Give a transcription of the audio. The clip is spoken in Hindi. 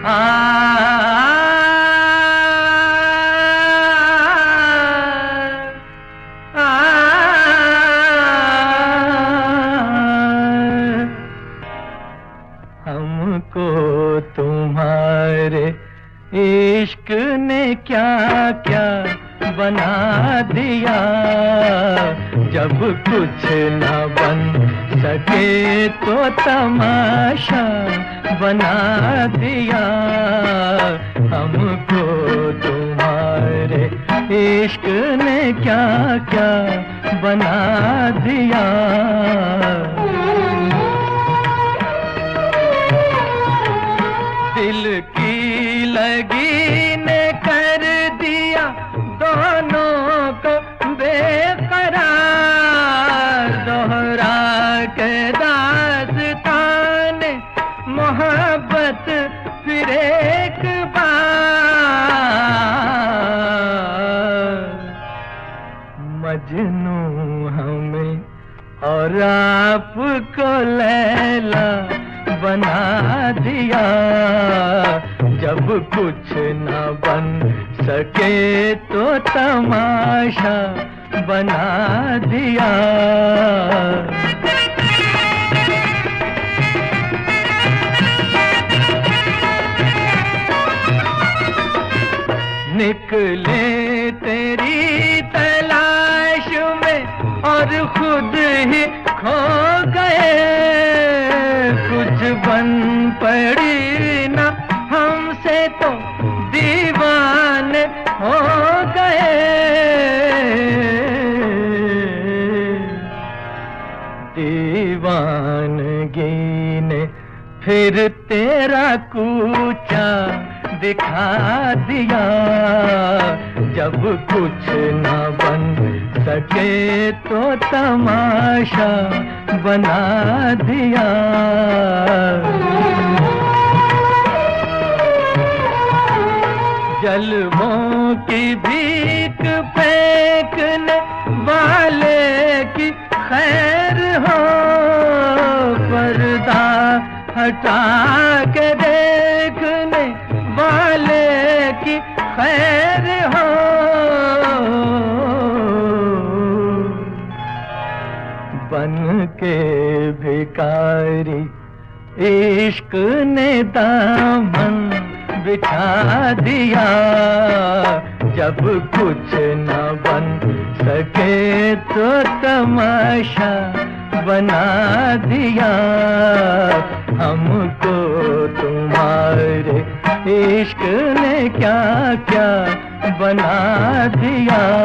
हमको तुम्हारे इश्क ने क्या क्या बना दिया, जब कुछ न बन सके तो तमाशा बना दिया। हमको तुम्हारे इश्क ने क्या क्या बना दिया। दिल की लगी ने कर दिया दोनों को बेकरार, दोहरा के दास्तान मोहब्बत फिर एक बार। मजनू हमें और आपको लैला बना दिया, जब कुछ न बन सके तो तमाशा बना दिया। निकले तेरी तलाश में और खुद ही खो गए, कुछ बन पड़ी ना हमसे तो दीवाने हो गए। दीवानगी ने फिर तेरा कूचा दिखा दिया, जब कुछ न बन सके तो तमाशा बना दिया। जलवों की भीख फेंकने वाले की खैर हो, पर्दा हटा के देखने वाले की खैर हो। बन के भिखारी इश्क ने दामन बिछा दिया, जब कुछ न बन सके तो तमाशा बना दिया। हमको तुम्हारे इश्क ने क्या क्या बना दिया।